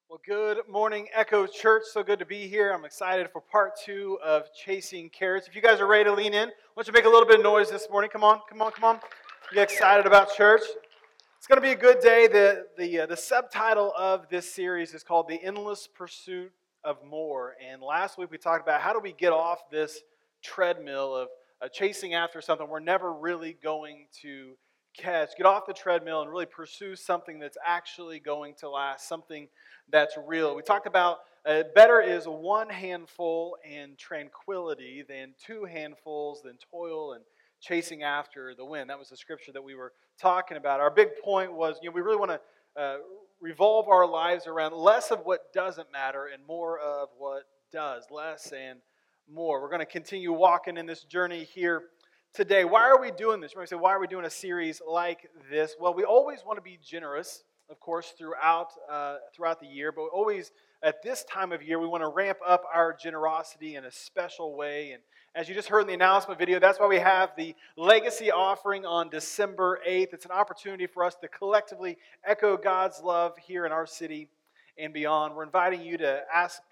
Well, good morning, Echo Church. So good to be here. I'm excited for part 2 of Chasing Carrots. If you guys are ready to lean in, why don't you make a little bit of noise this morning? Come on, come on, come on. Get excited about church. It's going to be a good day. The subtitle of this series is called The Endless Pursuit of More. And last week we talked about how do we get off this treadmill of chasing after something we're never really going to catch. Get off the treadmill and really pursue something that's actually going to last, something that's real. We talked about better is one handful and tranquility than two handfuls than toil and chasing after the wind. That was the scripture that we were talking about. Our big point was, we really want to revolve our lives around less of what doesn't matter and more of what does. Less and more. We're going to continue walking in this journey here today. Why are we doing this? You might say, why are we doing a series like this? Well, we always want to be generous, of course, throughout the year, but always at this time of year, we want to ramp up our generosity in a special way. And as you just heard in the announcement video, that's why we have the Legacy Offering on December 8th. It's an opportunity for us to collectively echo God's love here in our city and beyond. We're inviting you to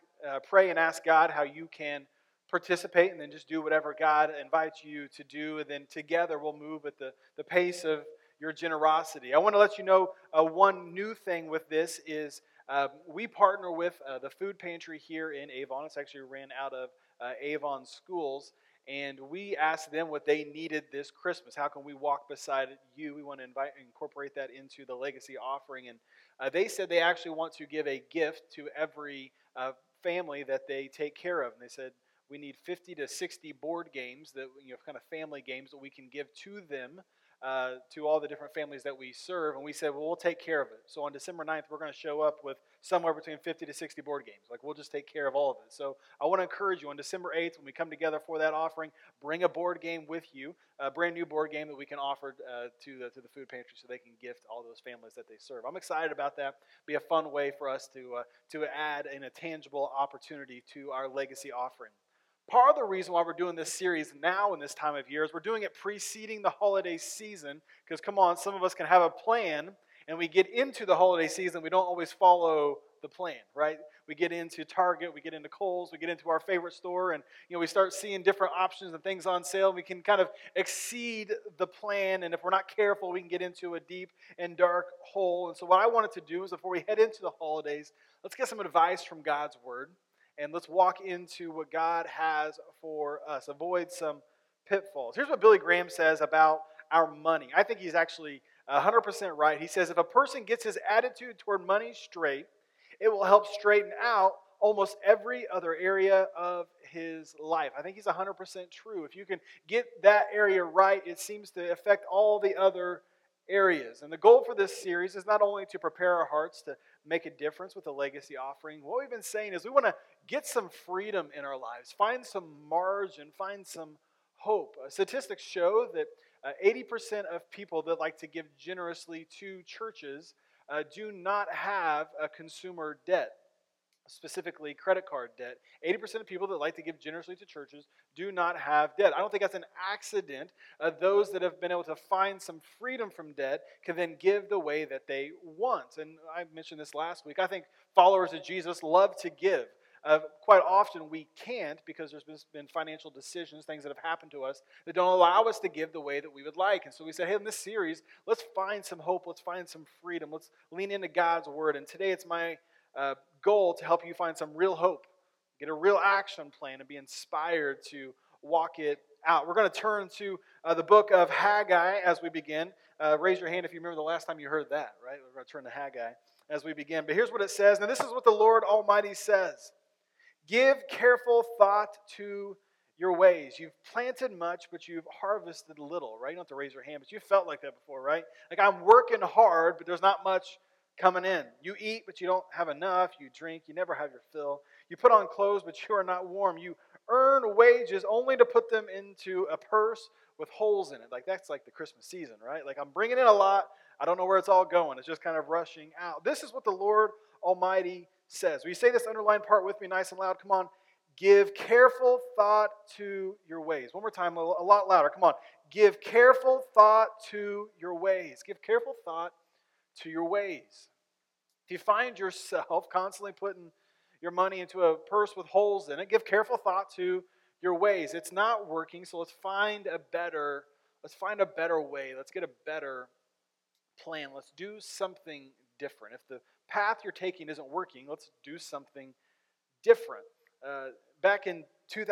pray and ask God how you can participate, and then just do whatever God invites you to do, and then together we'll move at the pace of your generosity. I want to let you know one new thing with this is we partner with the food pantry here in Avon. It's actually ran out of Avon Schools, and we asked them what they needed this Christmas. How can we walk beside you? We want to incorporate that into the Legacy Offering, and they said they actually want to give a gift to every family that they take care of, and they said, we need 50 to 60 board games, that kind of family games that we can give to them, to all the different families that we serve. And we said, well, we'll take care of it. So on December 9th, we're going to show up with somewhere between 50 to 60 board games. We'll just take care of all of it. So I want to encourage you on December 8th, when we come together for that offering, bring a board game with you, a brand new board game that we can offer to the food pantry so they can gift all those families that they serve. I'm excited about that. It'll be a fun way for us to add a tangible opportunity to our Legacy Offering. Part of the reason why we're doing this series now in this time of year is we're doing it preceding the holiday season, because come on, some of us can have a plan and we get into the holiday season, we don't always follow the plan, right? We get into Target, we get into Kohl's, we get into our favorite store, and we start seeing different options and things on sale. We can kind of exceed the plan, and if we're not careful, we can get into a deep and dark hole. And so what I wanted to do is, before we head into the holidays, let's get some advice from God's Word. And let's walk into what God has for us. Avoid some pitfalls. Here's what Billy Graham says about our money. I think he's actually 100% right. He says, if a person gets his attitude toward money straight, it will help straighten out almost every other area of his life. I think he's 100% true. If you can get that area right, it seems to affect all the other areas. And the goal for this series is not only to prepare our hearts to make a difference with the Legacy Offering. What we've been saying is we want to get some freedom in our lives, find some margin, find some hope. Statistics show that 80% of people that like to give generously to churches do not have a consumer debt, specifically credit card debt. 80% of people that like to give generously to churches do not have debt. I don't think that's an accident. Those that have been able to find some freedom from debt can then give the way that they want. And I mentioned this last week. I think followers of Jesus love to give. Quite often we can't, because there's been financial decisions, things that have happened to us that don't allow us to give the way that we would like. And so we said, hey, in this series, let's find some hope, let's find some freedom, let's lean into God's Word. And today it's my goal to help you find some real hope, get a real action plan, and be inspired to walk it out. We're going to turn to the book of Haggai as we begin. Raise your hand if you remember the last time you heard that, right? We're going to turn to Haggai as we begin. But here's what it says. Now, this is what the Lord Almighty says. Give careful thought to your ways. You've planted much, but you've harvested little, right? You don't have to raise your hand, but you felt like that before, right? Like, I'm working hard, but there's not much coming in. You eat, but you don't have enough. You drink, you never have your fill. You put on clothes, but you are not warm. You earn wages only to put them into a purse with holes in it. Like, that's like the Christmas season, right? Like, I'm bringing in a lot. I don't know where it's all going. It's just kind of rushing out. This is what the Lord Almighty says. Will you say this underlined part with me nice and loud? Come on. Give careful thought to your ways. One more time, a lot louder. Come on. Give careful thought to your ways. Give careful thought to your ways. If you find yourself constantly putting your money into a purse with holes in it, give careful thought to your ways. It's not working, so let's find a better way. Let's get a better plan. Let's do something different. If the path you're taking isn't working, let's do something different. Back in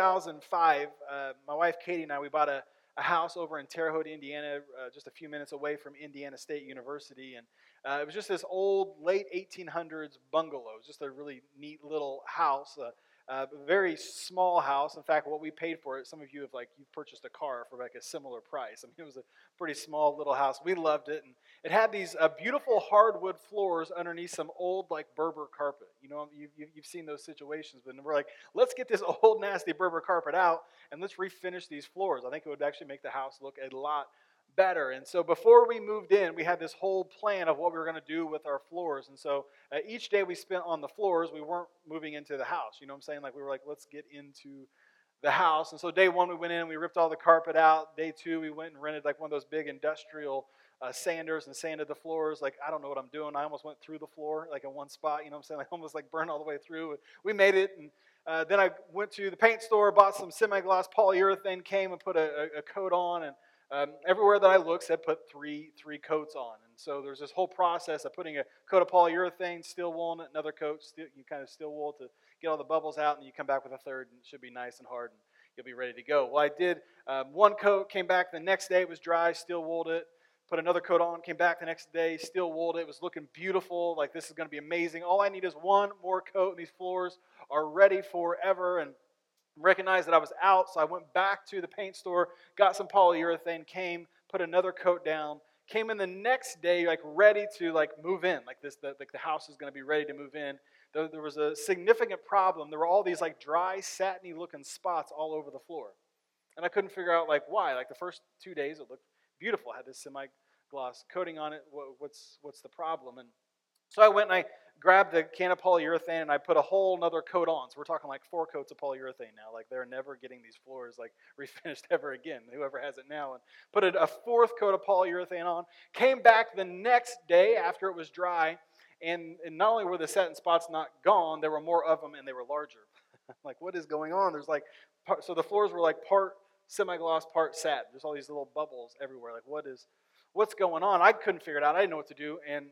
2005, my wife Katie and I, we bought a house over in Terre Haute, Indiana, just a few minutes away from Indiana State University. And it was just this old, late 1800s bungalow. It was just a really neat little house, a very small house. In fact, what we paid for it, some of you have you've purchased a car for like a similar price. I mean, it was a pretty small little house. We loved it. And it had these beautiful hardwood floors underneath some old Berber carpet. You know, you've seen those situations. But we're like, let's get this old nasty Berber carpet out and let's refinish these floors. I think it would actually make the house look a lot better. And so before we moved in, we had this whole plan of what we were going to do with our floors. And so each day we spent on the floors, we weren't moving into the house. You know what I'm saying? We were like, let's get into the house. And so day one, we went in and we ripped all the carpet out. Day two, we went and rented one of those big industrial sanders and sanded the floors. I don't know what I'm doing. I almost went through the floor in one spot. You know what I'm saying? Almost burned all the way through. We made it. And then I went to the paint store, bought some semi-gloss polyurethane, came and put a coat on. And everywhere that I looked said put three coats on. And so there's this whole process of putting a coat of polyurethane, steel wool, another coat, you kind of steel wool to get all the bubbles out, and you come back with a third, and it should be nice and hard, and you'll be ready to go. Well, I did one coat, came back the next day, it was dry, steel wooled it, put another coat on, came back the next day, steel wooled it, it was looking beautiful, this is going to be amazing. All I need is one more coat, and these floors are ready forever. And recognized that I was out, so I went back to the paint store, got some polyurethane, came, put another coat down, came in the next day ready to move in. The house is going to be ready to move in. There was a significant problem. There were all these dry, satiny looking spots all over the floor. And I couldn't figure out why. The first 2 days it looked beautiful. I had this semi-gloss coating on it. What's the problem? And so I went and I grabbed the can of polyurethane and I put a whole another coat on. So we're talking 4 coats of polyurethane now. They're never getting these floors refinished ever again, whoever has it now. And put a 4th coat of polyurethane on. Came back the next day after it was dry, and not only were the satin spots not gone, there were more of them and they were larger. What is going on? There's so the floors were part semi-gloss, part satin. There's all these little bubbles everywhere. What's going on? I couldn't figure it out. I didn't know what to do. And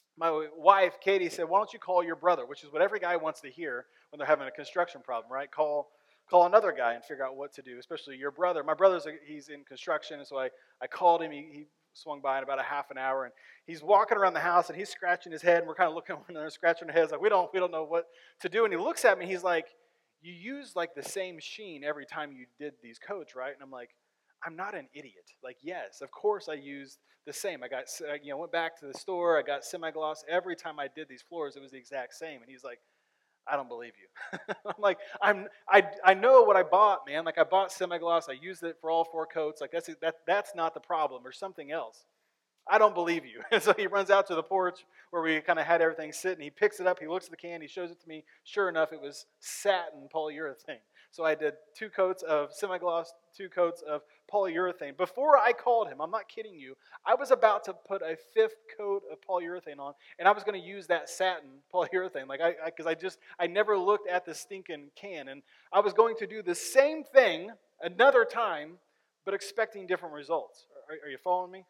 my wife, Katie, said, why don't you call your brother, which is what every guy wants to hear when they're having a construction problem, right? Call another guy and figure out what to do, especially your brother. My brother's, he's in construction, and so I called him. He swung by in about a half an hour, and he's walking around the house, and he's scratching his head, and we're kind of looking at one another, scratching our heads, we don't know what to do. And he looks at me, he's like, you use the same sheen every time you did these coats, right? And I'm like, I'm not an idiot. Yes, of course I used the same. I got, went back to the store. I got semi-gloss. Every time I did these floors, it was the exact same. And he's like, I don't believe you. I'm like, I know what I bought, man. I bought semi-gloss. I used it for all 4 coats. That's not the problem. There's something else. I don't believe you. And so he runs out to the porch where we kind of had everything sitting. He picks it up. He looks at the can. He shows it to me. Sure enough, it was satin polyurethane. So I did 2 coats of semi-gloss, 2 coats of polyurethane. Before I called him, I'm not kidding you, I was about to put a 5th coat of polyurethane on, and I was going to use that satin polyurethane, because I never looked at the stinking can, and I was going to do the same thing another time, but expecting different results. Are you following me?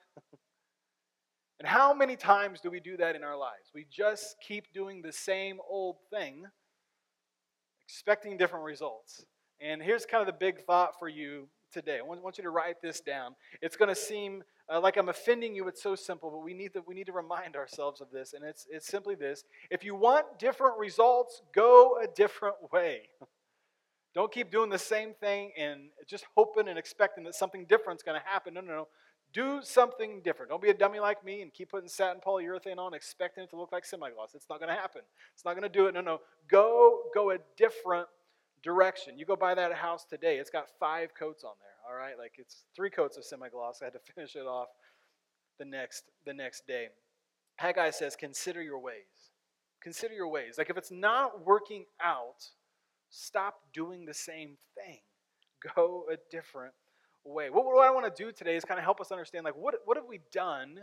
And how many times do we do that in our lives? We just keep doing the same old thing, expecting different results. And here's kind of the big thought for you today. I want you to write this down. It's going to seem like I'm offending you. It's so simple, but we need to remind ourselves of this. And it's simply this: if you want different results, go a different way. Don't keep doing the same thing and just hoping and expecting that something different's going to happen. No. Do something different. Don't be a dummy like me and keep putting satin polyurethane on, expecting it to look like semi-gloss. It's not going to happen. It's not going to do it. No. Go a different direction. You go buy that house today. It's got 5 coats on there. All right, it's 3 coats of semi-gloss. I had to finish it off the next day. Haggai says, "Consider your ways. Consider your ways." If it's not working out, stop doing the same thing. Go a different way. What I want to do today is kind of help us understand, what have we done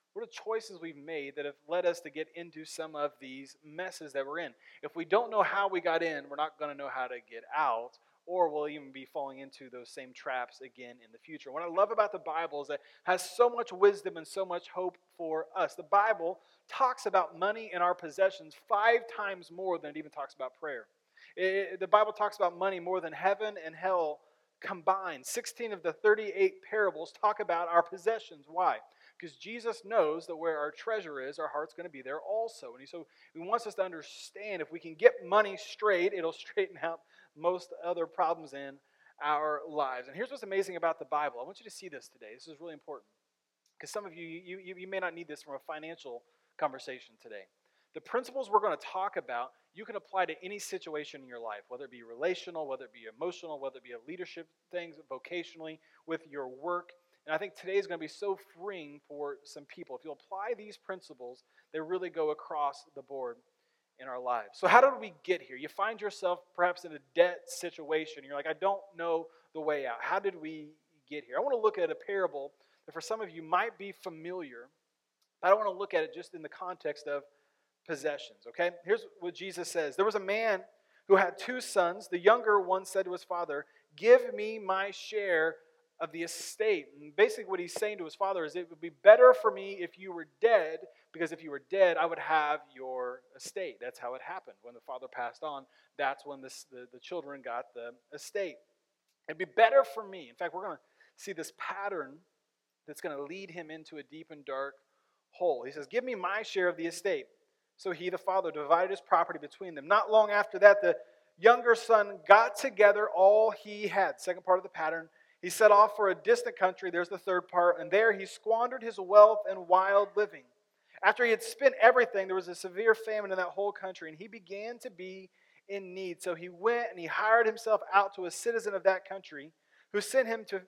What are the choices we've made that have led us to get into some of these messes that we're in? If we don't know how we got in, we're not going to know how to get out, or we'll even be falling into those same traps again in the future. What I love about the Bible is that it has so much wisdom and so much hope for us. The Bible talks about money and our possessions 5 times more than it even talks about prayer. The Bible talks about money more than heaven and hell combined. 16 of the 38 parables talk about our possessions. Why? Because Jesus knows that where our treasure is, our heart's going to be there also. And so he wants us to understand if we can get money straight, it'll straighten out most other problems in our lives. And here's what's amazing about the Bible. I want you to see this today. This is really important. Because some of you may not need this from a financial conversation today. The principles we're going to talk about, you can apply to any situation in your life, whether it be relational, whether it be emotional, whether it be a leadership things, vocationally, with your work. And I think today is going to be so freeing for some people. If you apply these principles, they really go across the board in our lives. So how did we get here? You find yourself perhaps in a debt situation. You're like, I don't know the way out. How did we get here? I want to look at a parable that for some of you might be familiar, but I don't want to look at it just in the context of possessions, okay? Here's what Jesus says. There was a man who had 2 sons. The younger one said to his father, "Give me my share of the estate." And basically what he's saying to his father is, it would be better for me if you were dead, because if you were dead, I would have your estate. That's how it happened. When the father passed on, that's when the children got the estate. It'd be better for me. In fact, we're going to see this pattern that's going to lead him into a deep and dark hole. He says, "Give me my share of the estate." So he, the father, divided his property between them. Not long after that, the younger son got together all he had. Second part of the pattern. He set off for a distant country. There's the third part. And there he squandered his wealth in wild living. After he had spent everything, there was a severe famine in that whole country, and he began to be in need. So he went and he hired himself out to a citizen of that country who sent him to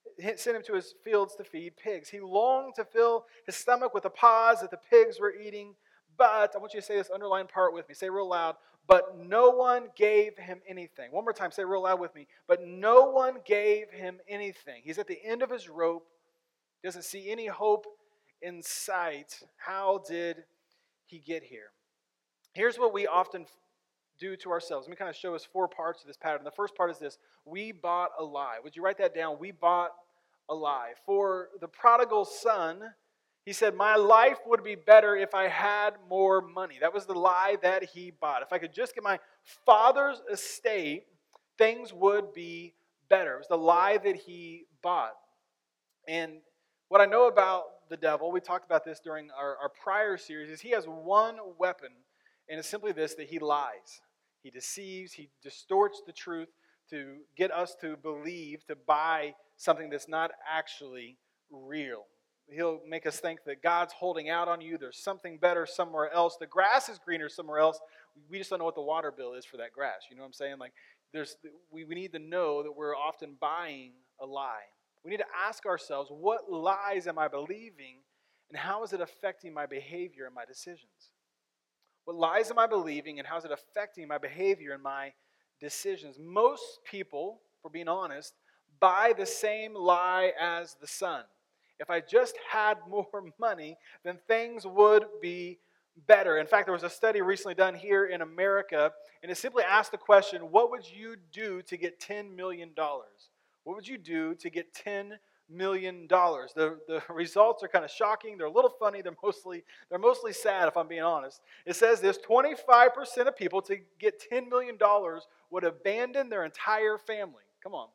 his fields to feed pigs. He longed to fill his stomach with the pods that the pigs were eating, but, I want you to say this underlined part with me. Say real loud, but no one gave him anything. One more time, say real loud with me. But no one gave him anything. He's at the end of his rope, doesn't see any hope in sight. How did he get here? Here's what we often do to ourselves. Let me kind of show us 4 parts of this pattern. The first part is this: we bought a lie. Would you write that down? We bought a lie. For the prodigal son, he said, my life would be better if I had more money. That was the lie that he bought. If I could just get my father's estate, things would be better. It was the lie that he bought. And what I know about the devil, we talked about this during our prior series, is he has one weapon, and it's simply this, that he lies. He deceives, he distorts the truth to get us to believe, to buy something that's not actually real. He'll make us think that God's holding out on you. There's something better somewhere else. The grass is greener somewhere else. We just don't know what the water bill is for that grass. You know what I'm saying? Like, we need to know that we're often buying a lie. We need to ask ourselves, what lies am I believing, and how is it affecting my behavior and my decisions? What lies am I believing, and how is it affecting my behavior and my decisions? Most people, for being honest, buy the same lie as the son. If I just had more money, then things would be better. In fact, there was a study recently done here in America, and it simply asked the question, what would you do to get $10 million? What would you do to get $10 million? The results are kind of shocking. They're a little funny. They're mostly sad, if I'm being honest. It says this: 25% of people to get $10 million would abandon their entire family. Come on.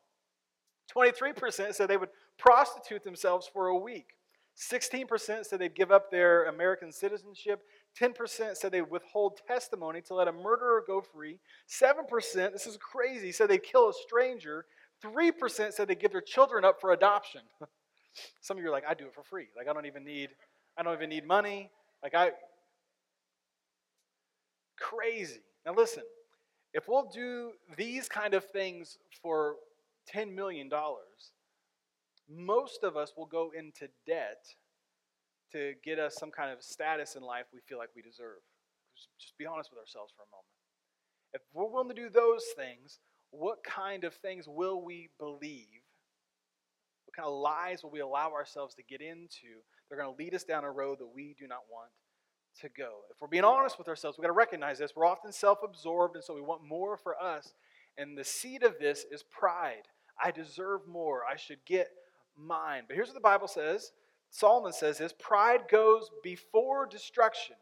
23% said they would prostitute themselves for a week. 16% said they'd give up their American citizenship. 10% said they'd withhold testimony to let a murderer go free. 7%, this is crazy, said they'd kill a stranger. 3% said they'd give their children up for adoption. Some of you are like, I do it for free. Like, I don't even need money. Crazy. Now listen, if we'll do these kind of things for $10 million, most of us will go into debt to get us some kind of status in life we feel like we deserve. Just be honest with ourselves for a moment. If we're willing to do those things, what kind of things will we believe? What kind of lies will we allow ourselves to get into They're going to lead us down a road that we do not want to go. If we're being honest with ourselves, we've got to recognize this. We're often self-absorbed, and so we want more for us. And the seed of this is pride. I deserve more. I should get mine. But here's what the Bible says. Solomon says this: pride goes before destruction.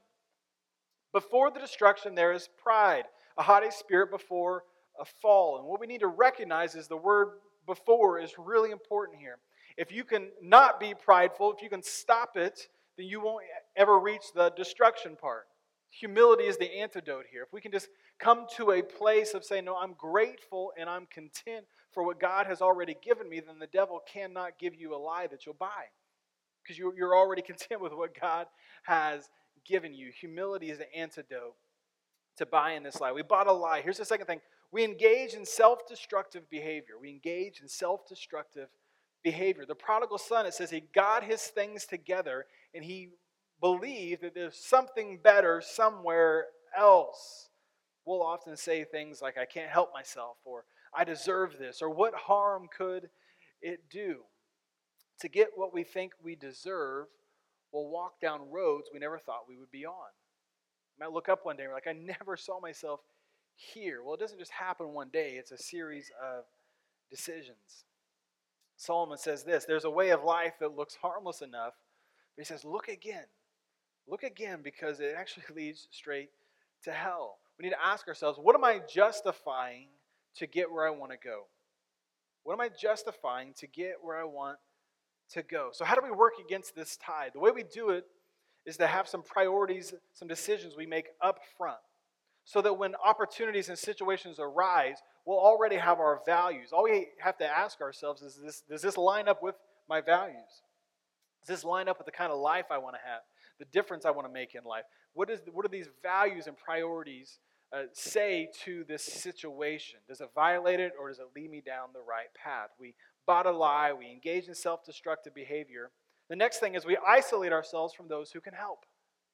Before the destruction, there is pride, a haughty spirit before a fall. And what we need to recognize is the word before is really important here. If you can not be prideful, if you can stop it, then you won't ever reach the destruction part. Humility is the antidote here. If we can just come to a place of saying, no, I'm grateful and I'm content for what God has already given me, then the devil cannot give you a lie that you'll buy, because you're already content with what God has given you. Humility is the antidote to buying this lie. We bought a lie. Here's the second thing. We engage in self-destructive behavior. We engage in self-destructive behavior. The prodigal son, it says he got his things together and he believed that there's something better somewhere else. We'll often say things like, I can't help myself, or I deserve this, or what harm could it do? To get what we think we deserve, we'll walk down roads we never thought we would be on. You might look up one day and we're like, I never saw myself here. Well, it doesn't just happen one day. It's a series of decisions. Solomon says this: there's a way of life that looks harmless enough, but he says, look again. Look again, because it actually leads straight to hell. We need to ask ourselves, what am I justifying to get where I want to go? What am I justifying to get where I want to go? So how do we work against this tide? The way we do it is to have some priorities, some decisions we make up front, so that when opportunities and situations arise, we'll already have our values. All we have to ask ourselves is, does this line up with my values? Does this line up with the kind of life I want to have, the difference I want to make in life? What do these values and priorities say to this situation? Does it violate it, or does it lead me down the right path? We bought a lie. We engage in self-destructive behavior. The next thing is we isolate ourselves from those who can help.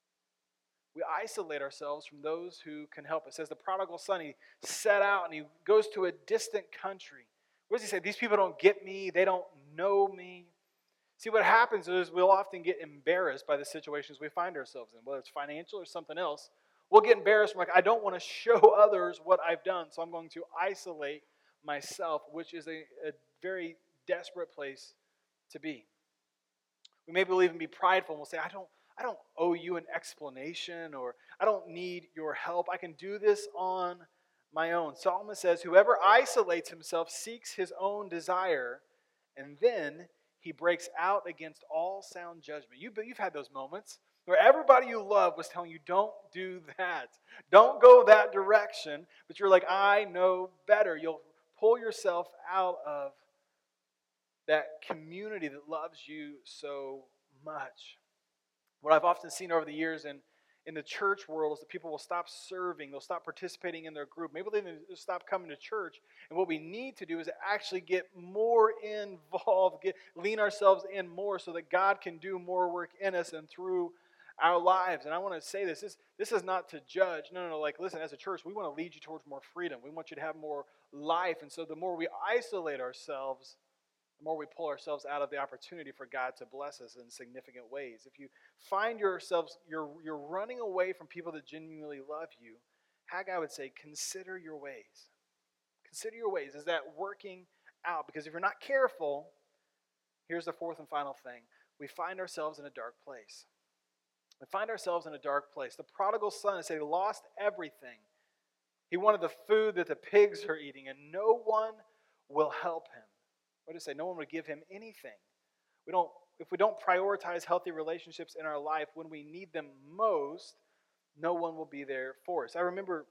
We isolate ourselves from those who can help. It says the prodigal son, he set out and he goes to a distant country. What does he say? These people don't get me. They don't know me. See, what happens is we'll often get embarrassed by the situations we find ourselves in, whether it's financial or something else. We'll get embarrassed. We're like, I don't want to show others what I've done, so I'm going to isolate myself, which is a very desperate place to be. We maybe will even be prideful and we'll say, I don't owe you an explanation, or I don't need your help. I can do this on my own. Solomon says, whoever isolates himself seeks his own desire, and then he breaks out against all sound judgment. You've had those moments where everybody you love was telling you, don't do that. Don't go that direction. But you're like, I know better. You'll pull yourself out of that community that loves you so much. What I've often seen over the years in the church world is that people will stop serving, they'll stop participating in their group. Maybe they'll stop coming to church. And what we need to do is actually get more involved, lean ourselves in more so that God can do more work in us and through our lives. And I want to say this is not to judge. No, like, listen, as a church, we want to lead you towards more freedom. We want you to have more life. And so the more we isolate ourselves, the more we pull ourselves out of the opportunity for God to bless us in significant ways. If you find yourselves, you're running away from people that genuinely love you, Haggai would say, consider your ways. Consider your ways. Is that working out? Because if you're not careful, here's the fourth and final thing. We find ourselves in a dark place. We find ourselves in a dark place. The prodigal son, he lost everything. He wanted the food that the pigs are eating, and no one will help him. What did it say? No one would give him anything. If we don't prioritize healthy relationships in our life when we need them most, no one will be there for us. I remember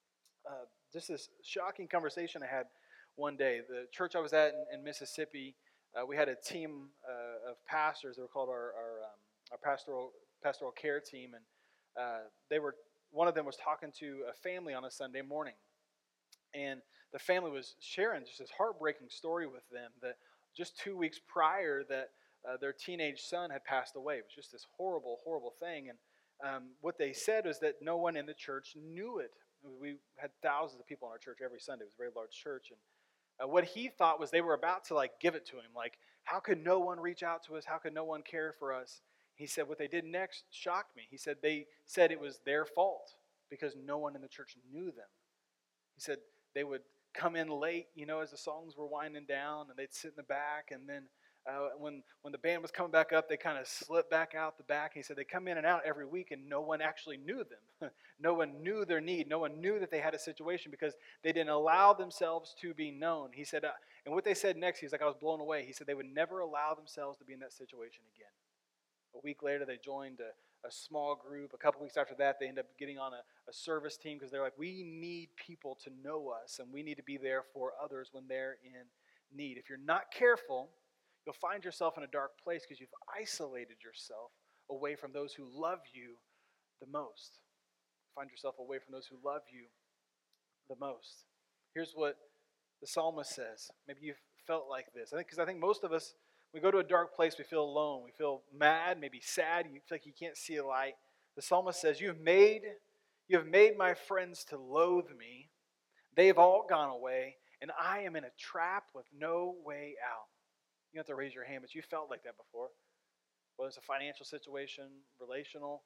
just this shocking conversation I had one day. The church I was at in Mississippi, we had a team of pastors. They were called our pastoral care team, and one of them was talking to a family on a Sunday morning. And the family was sharing just this heartbreaking story with them that just 2 weeks prior that their teenage son had passed away. It was just this horrible, horrible thing. And what they said was that no one in the church knew it. We had thousands of people in our church every Sunday. It was a very large church. And what he thought was they were about to give it to him. Like, how could no one reach out to us? How could no one care for us? He said what they did next shocked me. He said they said it was their fault because no one in the church knew them. He said they would come in late, as the songs were winding down, and they'd sit in the back, and then when the band was coming back up, they kind of slipped back out the back. He said they come in and out every week, and no one actually knew them. No one knew their need. No one knew that they had a situation because they didn't allow themselves to be known. He said, and what they said next, he's like, I was blown away. He said they would never allow themselves to be in that situation again. A week later, they joined a small group. A couple weeks after that, they ended up getting on a service team because they're like, we need people to know us, and we need to be there for others when they're in need. If you're not careful, you'll find yourself in a dark place because you've isolated yourself away from those who love you the most. Find yourself away from those who love you the most. Here's what the psalmist says. Maybe you've felt like this. I think most of us, we go to a dark place, we feel alone, we feel mad, maybe sad, you feel like you can't see a light. The psalmist says, you have made my friends to loathe me. They've all gone away, and I am in a trap with no way out. You don't have to raise your hand, but you felt like that before. Whether it's a financial situation, relational.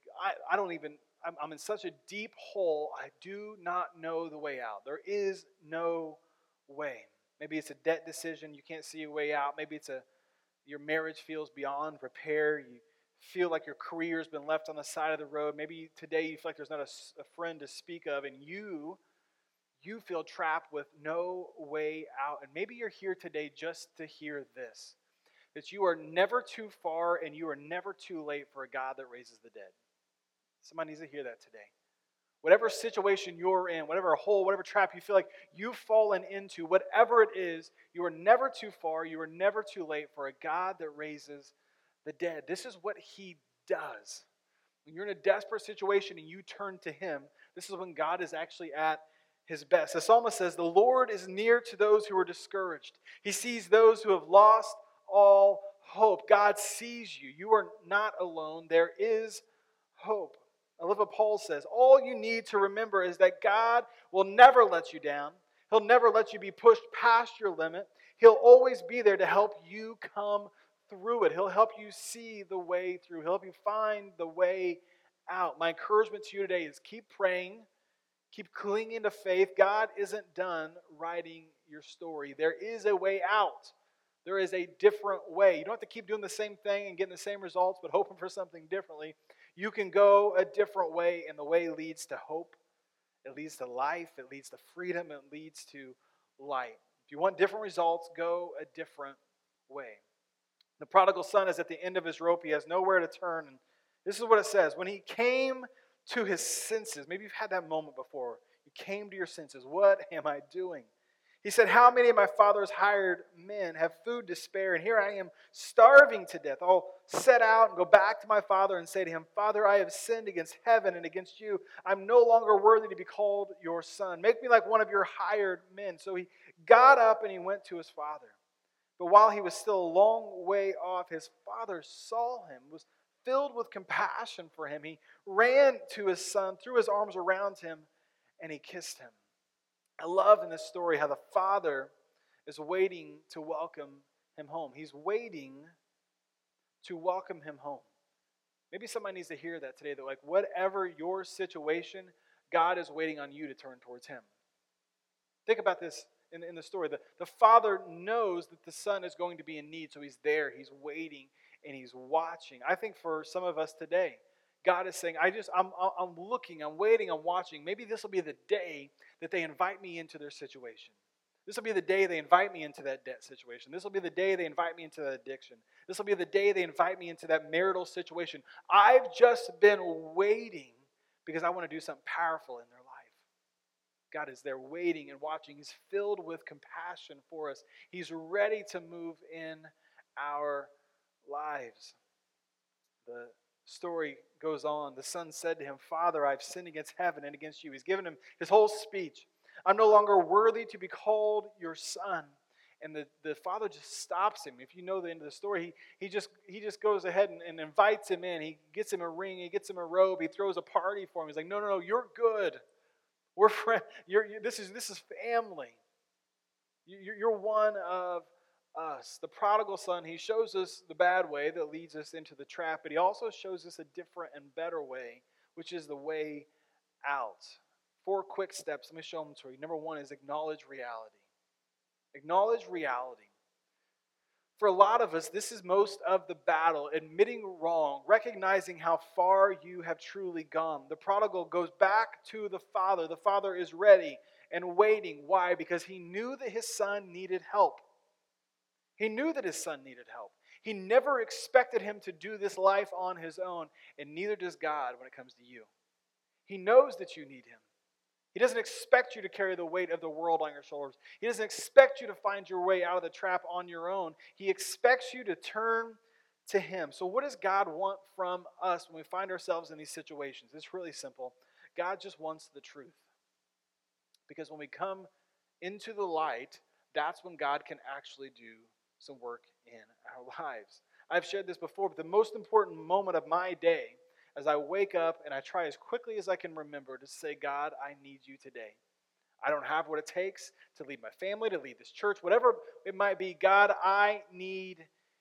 I'm in such a deep hole, I do not know the way out. There is no way. Maybe it's a debt decision, you can't see a way out. Maybe it's your marriage feels beyond repair. You feel like your career's been left on the side of the road. Maybe today you feel like there's not a friend to speak of, and you feel trapped with no way out. And maybe you're here today just to hear this, that you are never too far and you are never too late for a God that raises the dead. Somebody needs to hear that today. Whatever situation you're in, whatever hole, whatever trap you feel like you've fallen into, whatever it is, you are never too far, you are never too late for a God that raises the dead. This is what He does. When you're in a desperate situation and you turn to Him, this is when God is actually at His best. The psalmist says, the Lord is near to those who are discouraged. He sees those who have lost all hope. God sees you. You are not alone. There is hope. I love what Paul says. All you need to remember is that God will never let you down. He'll never let you be pushed past your limit. He'll always be there to help you come through it. He'll help you see the way through. He'll help you find the way out. My encouragement to you today is keep praying. Keep clinging to faith. God isn't done writing your story. There is a way out. There is a different way. You don't have to keep doing the same thing and getting the same results, but hoping for something differently. You can go a different way, and the way leads to hope. It leads to life. It leads to freedom. It leads to light. If you want different results, go a different way. The prodigal son is at the end of his rope. He has nowhere to turn. And this is what it says. When he came to his senses, maybe you've had that moment before. You came to your senses. What am I doing? He said, how many of my father's hired men have food to spare, and here I am starving to death. I'll set out and go back to my father and say to him, Father, I have sinned against heaven and against you. I'm no longer worthy to be called your son. Make me like one of your hired men. So he got up and he went to his father. But while he was still a long way off, his father saw him, was filled with compassion for him. He ran to his son, threw his arms around him, and he kissed him. I love in this story how the father is waiting to welcome him home. He's waiting to welcome him home. Maybe somebody needs to hear that today, that like whatever your situation, God is waiting on you to turn towards Him. Think about this in the story. The father knows that the son is going to be in need, so he's there, he's waiting, and he's watching. I think for some of us today, God is saying, I'm looking, I'm waiting, I'm watching. Maybe this will be the day that they invite me into their situation. This will be the day they invite me into that debt situation. This will be the day they invite me into that addiction. This will be the day they invite me into that marital situation. I've just been waiting because I want to do something powerful in their life. God is there waiting and watching. He's filled with compassion for us. He's ready to move in our lives. The story goes on. The son said to him, Father, I've sinned against heaven and against you. He's given him his whole speech. I'm no longer worthy to be called your son. And the father just stops him. If you know the end of the story, he just goes ahead and invites him in. He gets him a ring. He gets him a robe. He throws a party for him. He's like, no, you're good. We're friends. This is family. You're one of us. The prodigal son, he shows us the bad way that leads us into the trap, but he also shows us a different and better way, which is the way out. 4 quick steps. Let me show them to you. Number 1 is acknowledge reality. Acknowledge reality. For a lot of us, this is most of the battle, admitting wrong, recognizing how far you have truly gone. The prodigal goes back to the father. The father is ready and waiting. Why? Because he knew that his son needed help. He knew that his son needed help. He never expected him to do this life on his own, and neither does God when it comes to you. He knows that you need him. He doesn't expect you to carry the weight of the world on your shoulders. He doesn't expect you to find your way out of the trap on your own. He expects you to turn to him. So what does God want from us when we find ourselves in these situations? It's really simple. God just wants the truth. Because when we come into the light, that's when God can actually do some work in our lives. I've shared this before, but the most important moment of my day, as I wake up and I try as quickly as I can remember to say, God, I need you today. I don't have what it takes to lead my family, to lead this church, whatever it might be. God, I need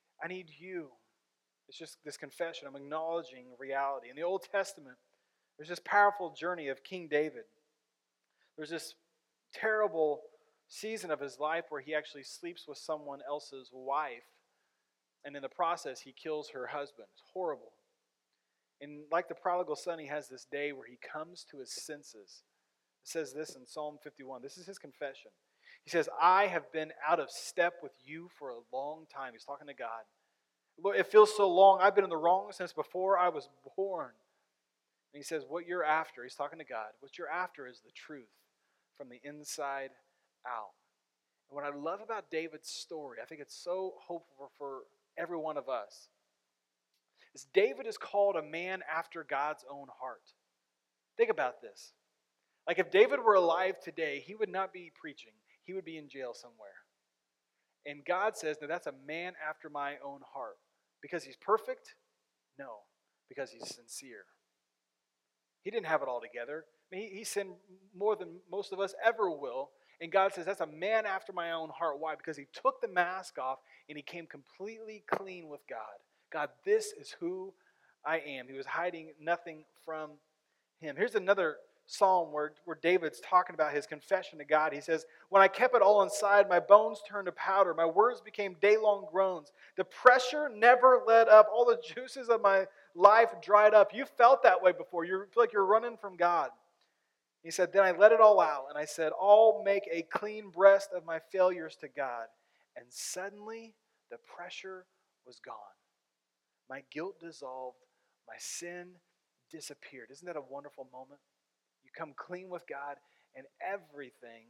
you. It's just this confession. I'm acknowledging reality. In the Old Testament, there's this powerful journey of King David. There's this terrible season of his life where he actually sleeps with someone else's wife, and in the process, he kills her husband. It's horrible. And like the prodigal son, he has this day where he comes to his senses. It says this in Psalm 51. This is his confession. He says, I have been out of step with you for a long time. He's talking to God. Lord, it feels so long. I've been in the wrong since before I was born. And he says, what you're after, he's talking to God, what you're after is the truth from the inside out. And what I love about David's story, I think it's so hopeful for every one of us, is David is called a man after God's own heart. Think about this. Like if David were alive today, he would not be preaching. He would be in jail somewhere. And God says, no, that's a man after my own heart. Because he's perfect? No, because he's sincere. He didn't have it all together. I mean, he sinned more than most of us ever will. And God says, that's a man after my own heart. Why? Because he took the mask off and he came completely clean with God. God, this is who I am. He was hiding nothing from him. Here's another psalm where David's talking about his confession to God. He says, when I kept it all inside, my bones turned to powder. My words became day-long groans. The pressure never let up. All the juices of my life dried up. You felt that way before. You feel like you're running from God. He said, then I let it all out, and I said, I'll make a clean breast of my failures to God. And suddenly, the pressure was gone. My guilt dissolved. My sin disappeared. Isn't that a wonderful moment? You come clean with God, and everything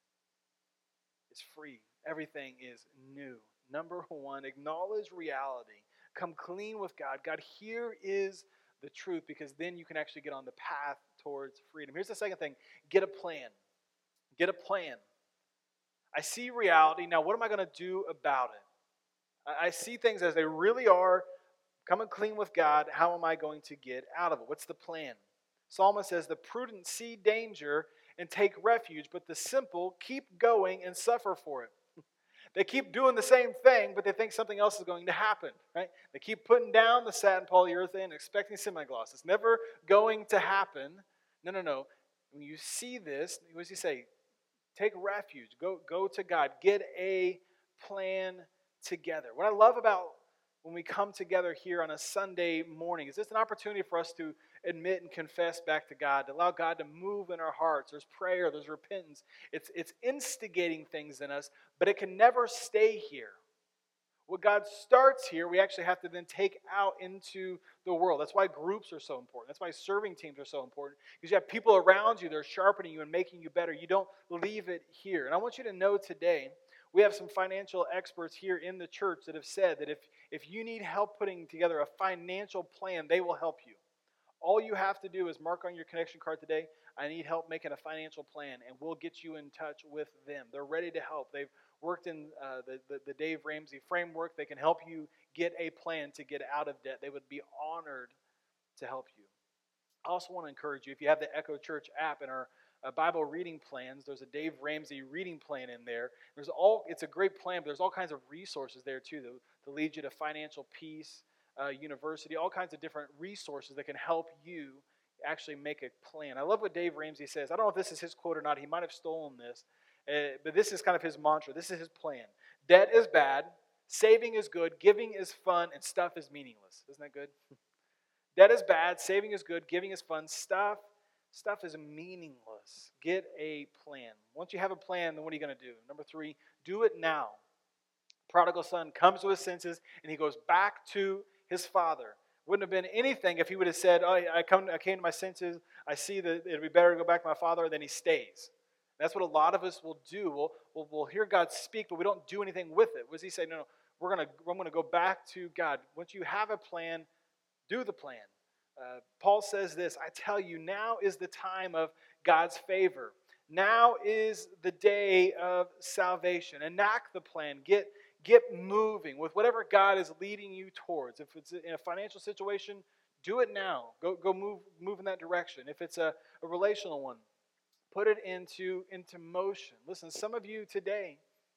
is free. Everything is new. Number 1, acknowledge reality. Come clean with God. God, here is the truth, because then you can actually get on the path towards freedom. Here's the second thing. Get a plan. Get a plan. I see reality. Now, what am I going to do about it? I see things as they really are. Coming clean with God, how am I going to get out of it? What's the plan? Psalmist says, the prudent see danger and take refuge, but the simple keep going and suffer for it. They keep doing the same thing, but they think something else is going to happen, right? They keep putting down the satin polyurethane, expecting semi-gloss. It's never going to happen. No. When you see this, what does he say? Take refuge. Go to God. Get a plan together. What I love about when we come together here on a Sunday morning is this an opportunity for us to admit and confess back to God, to allow God to move in our hearts. There's prayer, there's repentance. It's instigating things in us, but it can never stay here. What God starts here, we actually have to then take out into the world. That's why groups are so important. That's why serving teams are so important. Because you have people around you that are sharpening you and making you better. You don't leave it here. And I want you to know today, we have some financial experts here in the church that have said that if you need help putting together a financial plan, they will help you. All you have to do is mark on your connection card today, I need help making a financial plan, and we'll get you in touch with them. They're ready to help. They've worked in the Dave Ramsey framework. They can help you get a plan to get out of debt. They would be honored to help you. I also want to encourage you, if you have the Echo Church app and our Bible reading plans, there's a Dave Ramsey reading plan in there. It's a great plan, but there's all kinds of resources there too that lead you to financial peace, university, all kinds of different resources that can help you actually make a plan. I love what Dave Ramsey says. I don't know if this is his quote or not. He might have stolen this, but this is kind of his mantra. This is his plan. Debt is bad, saving is good, giving is fun, and stuff is meaningless. Isn't that good? Debt is bad, saving is good, giving is fun, stuff is meaningless. Get a plan. Once you have a plan, then what are you going to do? Number 3, do it now. Prodigal son comes to his senses and he goes back to his father. Wouldn't have been anything if he would have said, "Oh, I came to my senses. I see that it'd be better to go back to my father." Then he stays. That's what a lot of us will do. We'll hear God speak, but we don't do anything with it. What does he say? No, I'm going to go back to God. Once you have a plan, do the plan. Paul says this, I tell you, now is the time of God's favor. Now is the day of salvation. Enact the plan. Get moving with whatever God is leading you towards. If it's in a financial situation, do it now. Go move in that direction. If it's a relational one, put it into motion. Listen, some of you today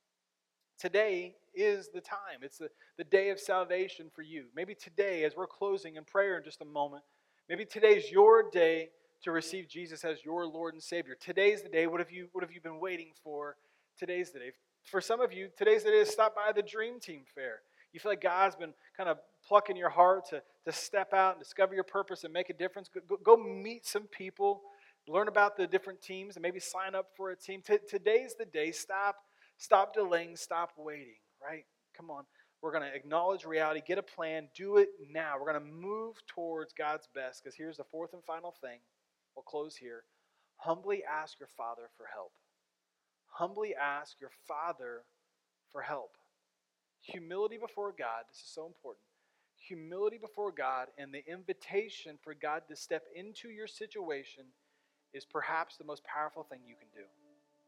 is the time. It's the day of salvation for you. Maybe today, as we're closing in prayer in just a moment, maybe today's your day to receive Jesus as your Lord and Savior. Today's the day. What have you been waiting for? Today's the day. For some of you, today's the day to stop by the Dream Team Fair. You feel like God's been kind of plucking your heart to step out and discover your purpose and make a difference. Go meet some people, learn about the different teams, and maybe sign up for a team. Today's the day. Stop delaying, stop waiting, right? Come on. We're going to acknowledge reality, get a plan, do it now. We're going to move towards God's best, because here's the fourth and final thing. We'll close here. Humbly ask your Father for help. Humbly ask your Father for help. Humility before God, this is so important. Humility before God and the invitation for God to step into your situation is perhaps the most powerful thing you can do.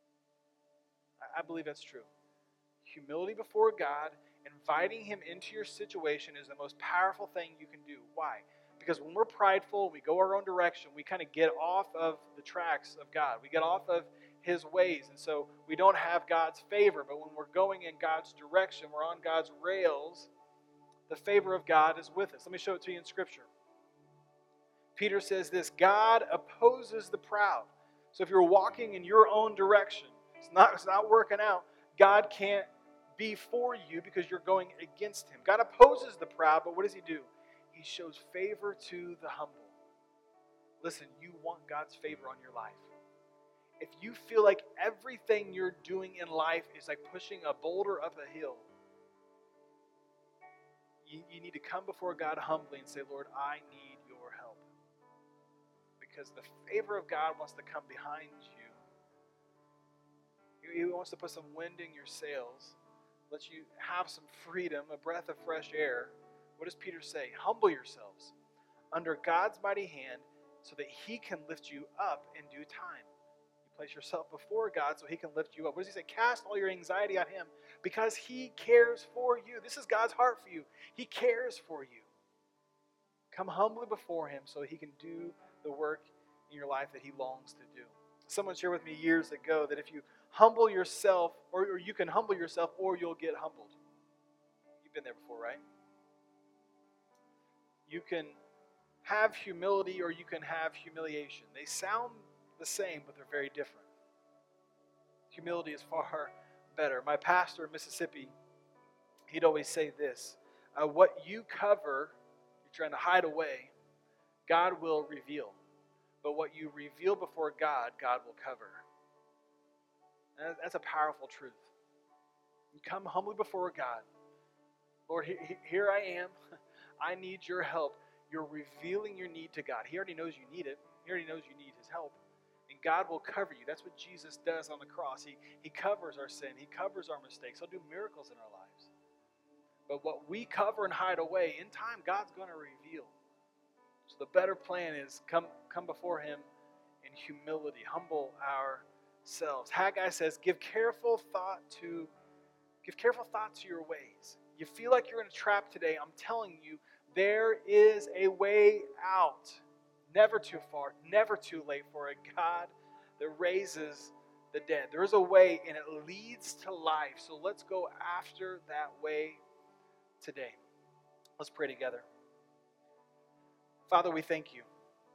I believe that's true. Humility before God, inviting Him into your situation is the most powerful thing you can do. Why? Because when we're prideful, we go our own direction, we kind of get off of the tracks of God. We get off of His ways, and so we don't have God's favor. But when we're going in God's direction, we're on God's rails, the favor of God is with us. Let me show it to you in Scripture. Peter says this, God opposes the proud. So if you're walking in your own direction, it's not working out, God can't be for you because you're going against Him. God opposes the proud, but what does He do? He shows favor to the humble. Listen, you want God's favor on your life. If you feel like everything you're doing in life is like pushing a boulder up a hill, you need to come before God humbly and say, Lord, I need your help. Because the favor of God wants to come behind you. He wants to put some wind in your sails, let you have some freedom, a breath of fresh air. What does Peter say? Humble yourselves under God's mighty hand so that He can lift you up in due time. You place yourself before God so He can lift you up. What does He say? Cast all your anxiety on Him because He cares for you. This is God's heart for you. He cares for you. Come humbly before Him so He can do the work in your life that He longs to do. Someone shared with me years ago that if you humble yourself, or you can humble yourself, or you'll get humbled. You've been there before, right? You can have humility or you can have humiliation. They sound the same, but they're very different. Humility is far better. My pastor in Mississippi, he'd always say this, what you cover, you're trying to hide away, God will reveal. But what you reveal before God, God will cover. And that's a powerful truth. You come humbly before God. Lord, here I am. I need your help. You're revealing your need to God. He already knows you need it. He already knows you need His help. And God will cover you. That's what Jesus does on the cross. He covers our sin. He covers our mistakes. He'll do miracles in our lives. But what we cover and hide away, in time, God's going to reveal. So the better plan is come before Him in humility. Humble ourselves. Haggai says, give careful thought to your ways. You feel like you're in a trap today. I'm telling you, there is a way out. never too far, never too late for a God that raises the dead. There is a way, and it leads to life. So let's go after that way today. Let's pray together. Father, we thank you.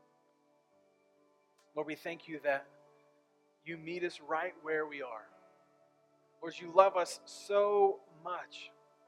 Lord, we thank you that you meet us right where we are. Lord, you love us so much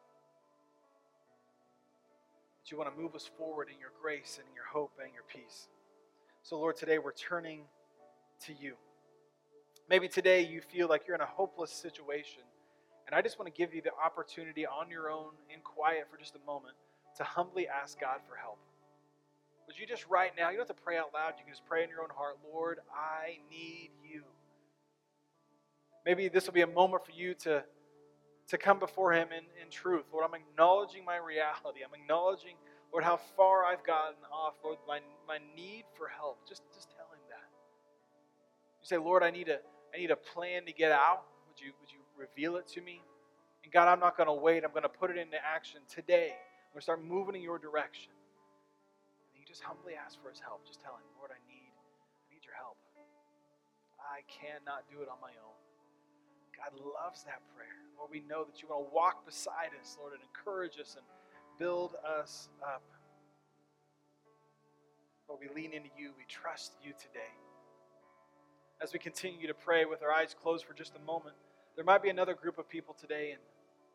that you want to move us forward in your grace and in your hope and your peace. So, Lord, today we're turning to you. Maybe today you feel like you're in a hopeless situation, and I just want to give you the opportunity on your own, in quiet for just a moment, to humbly ask God for help. Would you just right now, you don't have to pray out loud, you can just pray in your own heart, Lord, I need you. Maybe this will be a moment for you to come before him in truth. Lord, I'm acknowledging my reality. I'm acknowledging, Lord, how far I've gotten off. Lord, my need for help. Just tell him that. You say, Lord, I need a plan to get out. Would you reveal it to me? And God, I'm not going to wait. I'm going to put it into action today. I'm going to start moving in your direction. And you just humbly ask for his help. Just tell him, Lord, I need your help. I cannot do it on my own. God loves that prayer. Lord, we know that you want to walk beside us, Lord, and encourage us and build us up. Lord, we lean into you. We trust you today. As we continue to pray with our eyes closed for just a moment, there might be another group of people today, and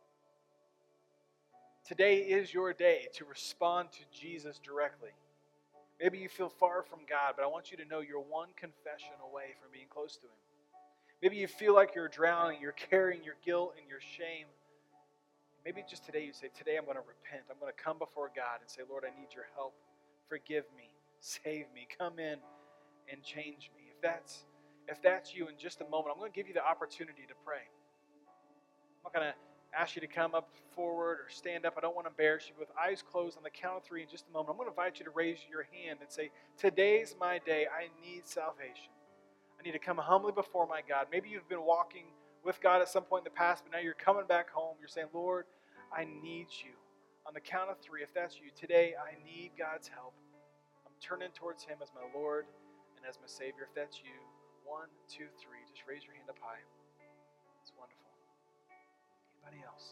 today is your day to respond to Jesus directly. Maybe you feel far from God, but I want you to know you're one confession away from being close to him. Maybe you feel like you're drowning, you're carrying your guilt and your shame. Maybe just today you say, today I'm going to repent. I'm going to come before God and say, Lord, I need your help. Forgive me. Save me. Come in and change me. If that's you, in just a moment, I'm going to give you the opportunity to pray. I'm not going to ask you to come up forward or stand up. I don't want to embarrass you. With eyes closed on the count of 3 in just a moment, I'm going to invite you to raise your hand and say, today's my day. I need salvation. I need to come humbly before my God. Maybe you've been walking with God at some point in the past, but now you're coming back home. You're saying, Lord, I need you. On the count of 3, if that's you, today I need God's help. I'm turning towards him as my Lord and as my Savior. If that's you, 1, 2, 3, just raise your hand up high. It's wonderful. Anybody else?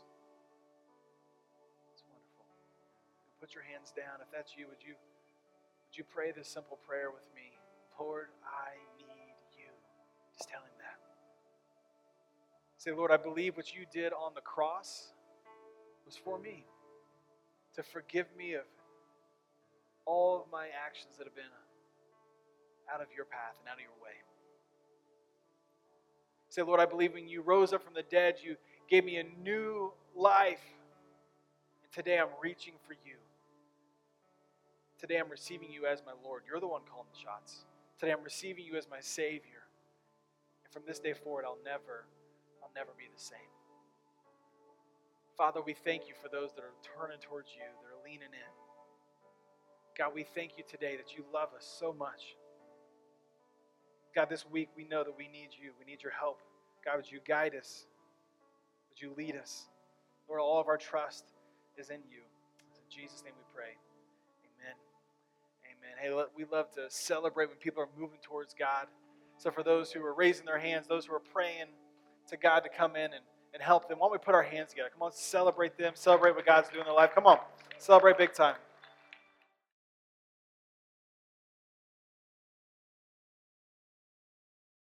It's wonderful. And put your hands down. If that's you, would you pray this simple prayer with me? Lord, I need you. Just tell him that. Say, Lord, I believe what you did on the cross was for me, to forgive me of all of my actions that have been out of your path and out of your way. Say, Lord, I believe when you rose up from the dead, you gave me a new life. And today I'm reaching for you. Today I'm receiving you as my Lord. You're the one calling the shots. Today I'm receiving you as my Savior. And from this day forward, I'll never be the same. Father, we thank you for those that are turning towards you, that are leaning in. God, we thank you today that you love us so much. God, this week we know that we need you. We need your help. God, would you guide us? Would you lead us? Lord, all of our trust is in you. In Jesus' name we pray. Amen. Amen. Hey, we love to celebrate when people are moving towards God. So for those who are raising their hands, those who are praying to God to come in and help them, why don't we put our hands together? Come on, celebrate them. Celebrate what God's doing in their life. Come on, celebrate big time.